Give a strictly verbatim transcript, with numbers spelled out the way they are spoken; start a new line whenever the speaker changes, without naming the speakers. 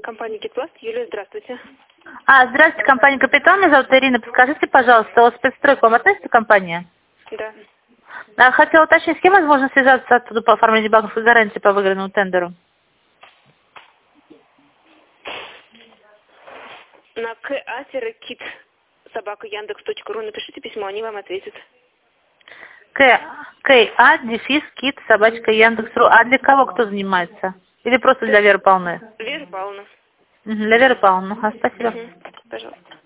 Компания Гидпласт. Юлия, здравствуйте.
А, здравствуйте, компания «Капитал». Меня зовут Ирина. Подскажите, пожалуйста, о спецстрой к вам относится компания?
Да.
А, хотела уточнить, с кем возможно связаться оттуда по оформлению банковской гарантии по выигранному тендеру?
На ka-кит собака яндекс точка ру напишите письмо, они вам ответят.
К, ка, дефис, кит, собачка, яндекс.ру. А для кого кто занимается? Или просто для Веры Павловны?
Вера Павловна.
Угу, для Веры Павловны. А, спасибо.
Угу. Пожалуйста.